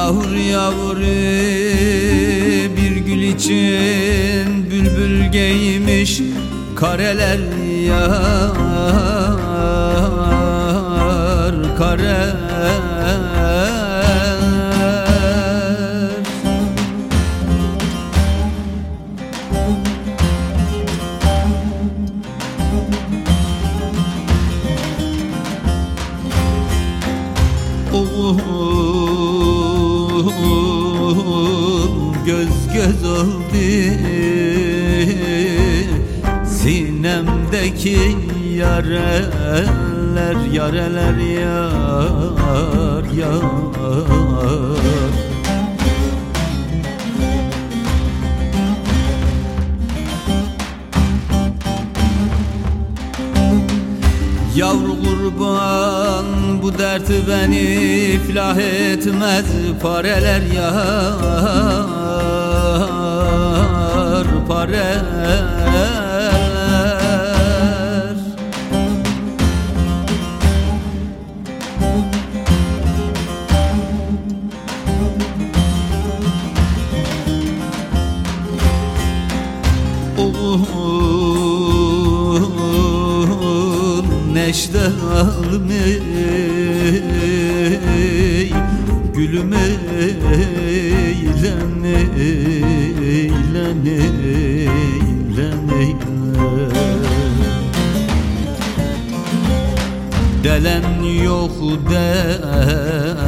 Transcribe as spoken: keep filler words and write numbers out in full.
Yavru yavru bir gül için bülbül giymiş kareler yar, kareler. Oh, göz göz oldu sinemdeki yareler, yareler yar, yar. Yavru kurban bu derti beni iflah etmez, pareler yar, pareler. Oh, neşte almey gülüm eylen, eylen, eylen, eylen. Delen yok der